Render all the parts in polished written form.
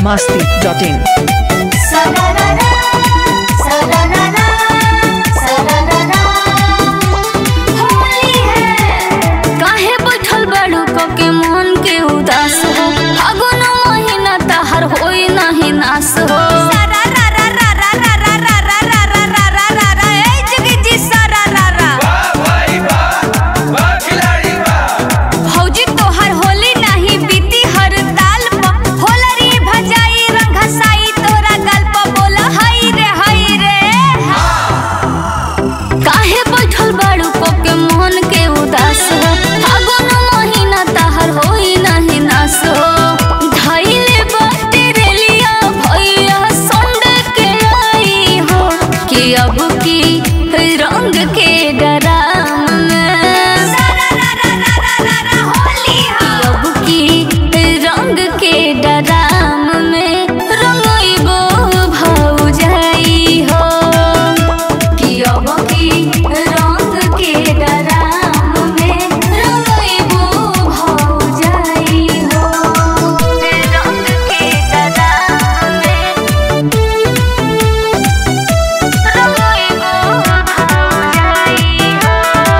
biharmasti.in काहे बैठल बाड़ू के मन के उदास हो फागुन महीना तहर होई नहीं नास हो भौजी तोहर होली नहीं बीती हर ताल पर होलरी भजाई रंग घसाई तोरा गाल पर बोला हाय रे काहे बैठल बाड़ू के मन के उदास हो फागुन महीना तहर होई नहीं नास हो धइले बाटे रेलिया भैया संड के आई हो कि अब की रंग के डराम अब की रंग के डराम में रंगइबो भौजाई हो कि अब की रंग के डराम में रंगइबो भौजाई हो रंग के डराम में रंगइबो भौजाई हो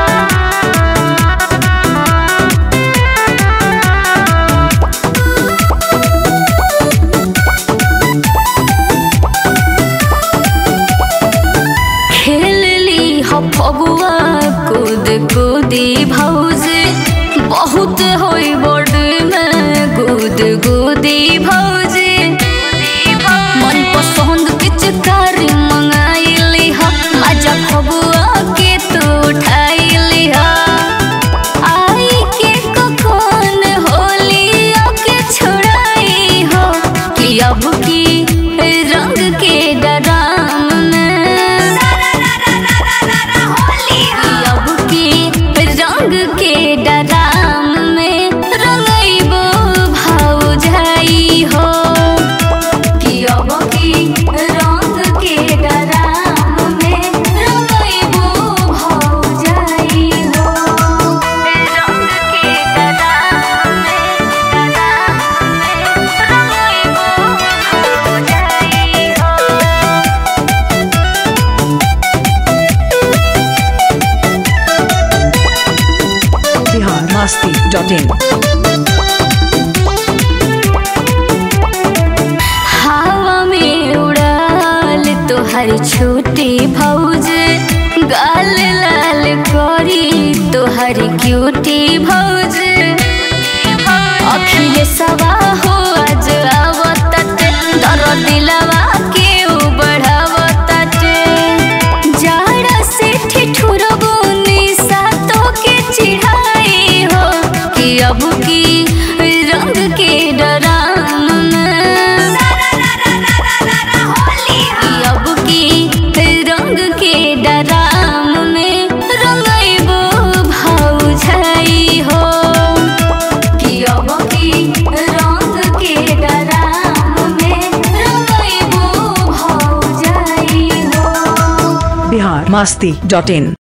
खेलली हो फगुआ कूद कूदी भौजी बहुत होई बड़ में कूद कूदी भौजी मन पसंद पिचकारी मंगाइली हो मजा फगुआ के तू उठाइली हो आई के कखन होली के छोड़ाई हो कि अब की रंग के डराम अब की रंग के डराम में रंगइबो भौजाई हो कि अब की रंग के डराम में रंगइबो भौजाई हो रंग के डराम में रंगइबो भौजाई हो biharmasti.in हवा में उड़ाल तोहर छोटी भौज गाल लाल करी तोहर क्यूटी भौज अखिले सवा हो आज आवत दर दिलवा के बढ़ावत जाड़ा से ठिठुरबो निशा तो के चिढ़ाई हो कि अब की रंग के डराम अब की रंग के डराम में रंगइबो भौजाई हो कि अब की रंग के डराम में रंगइबो भौजाई हो biharmasti.in